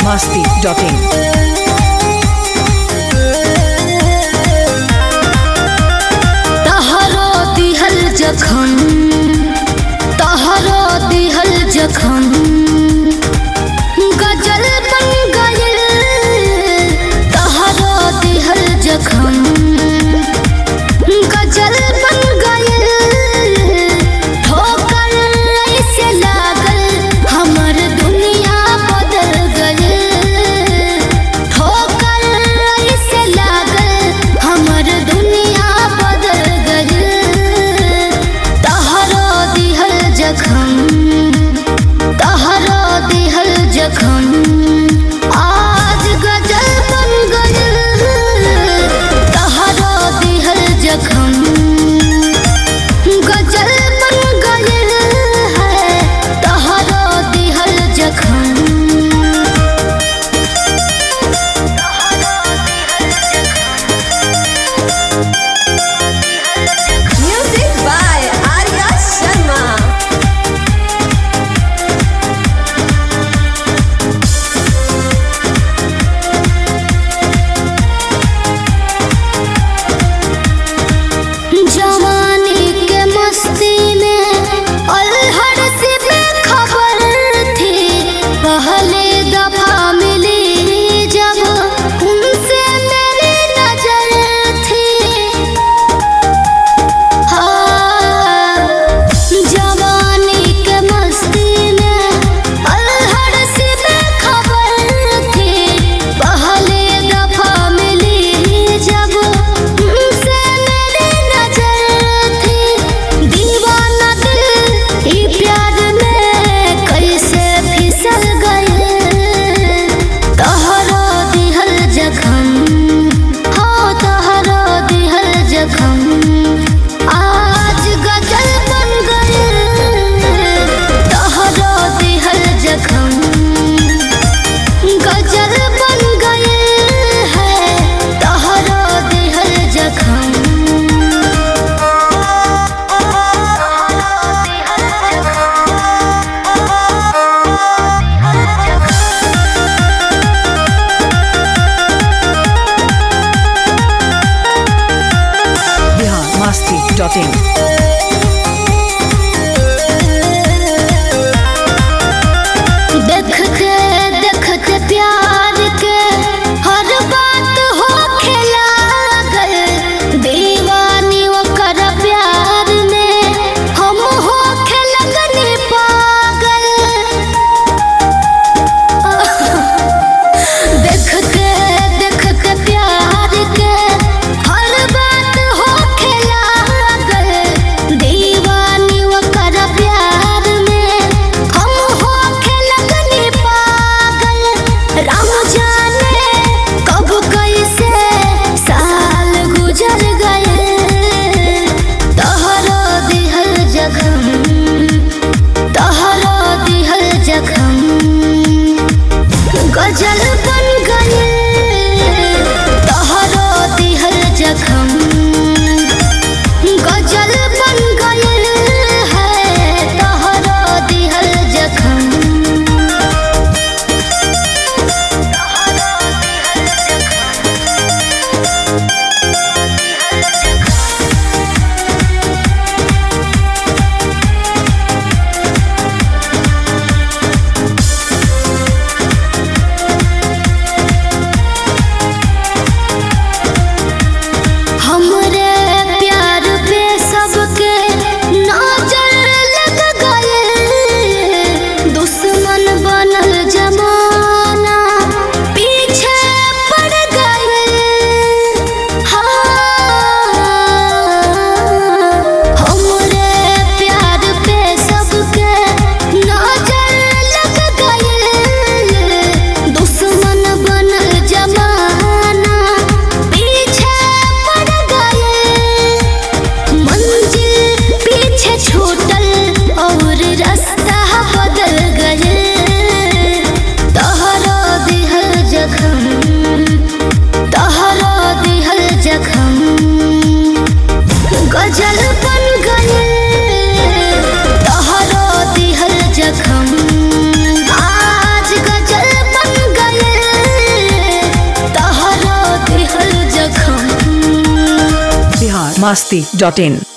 masti.in. तहरो दिहल जखन गजल बन गइल तहरो दिहल जखन गजल बन गइल ठोकर ऐसे लागल हमर दुनिया बदल गइल ठोकर ऐसे लागल हमर दुनिया बदल गइल तहरो दिहल जखन आज गजल बन गइल तहरो दिहल जखन गजल बन गइल है तहरो दिहल जखन। Music by Arya Sharma. जवानी के मस्ती में अलहड़ से बेखबर थी पहले दफा मिली जब उनसे मेरी नजर थी। हाँ जवानी के मस्ती में अलहड़ से बेखबर थी पहले दफा मिली जब उनसे मेरी नजर थी। दीवाना दिल ई प्यार में कैसे फिसल गए तहरो दिहल जखन हो तहरो दिहल जखन आज गजल बन गइल तहरो दिहल जखन गजल बन गइल है तहरो दिहल जखन। Bihar masti.in. देखते देखते प्यार के हर बात हो लागल दीवानी ओकर प्यार में हम हो लगनी पागल। देखते देखते प्यार के हर बात हो लागल दीवानी ओकर प्यार में हम हो लगनी पागल। राम जाने कब कैसे साल गुजर गए तहरो दिहल जखन तहरो दिहल जखन गजल बन गइल तहरो दिहल जखन गजल बन गइल है तहरो दिहल जखन। हमरे प्यार पे सबके नजर लग गए दुश्मन बनल जमाना पीछे पड़ गए। हाँ हमरे प्यार पे सबके नजर लग गए दुश्मन बनल जमाना पीछे पड़ गए। मंजिल पीछे छूटल और रास्ता बदल गए तहरो दिहल जखन तहरो दिहल जखन गजल बन गइल तहरो दिहल जखन आज गजल बन गइल masti.in